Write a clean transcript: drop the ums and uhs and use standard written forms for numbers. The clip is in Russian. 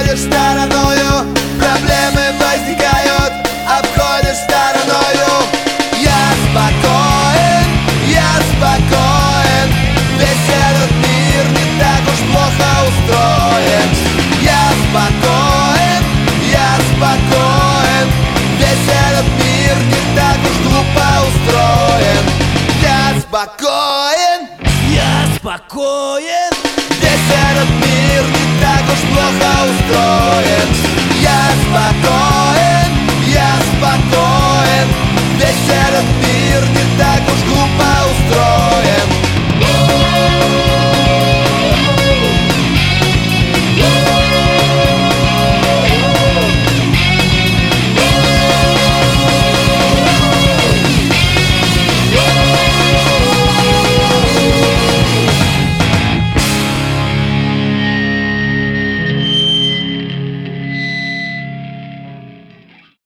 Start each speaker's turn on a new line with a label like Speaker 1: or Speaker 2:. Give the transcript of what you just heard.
Speaker 1: обходишь стороною, проблемы возникают, обходишь стороною. Я спокоен, весь этот мир не так уж плохо устроен. Я спокоен, весь этот мир не так уж глупо устроен. Я спокоен, весь этот мир не так уж плохо устроен. Я спокоен, весь этот мир не так уж глупо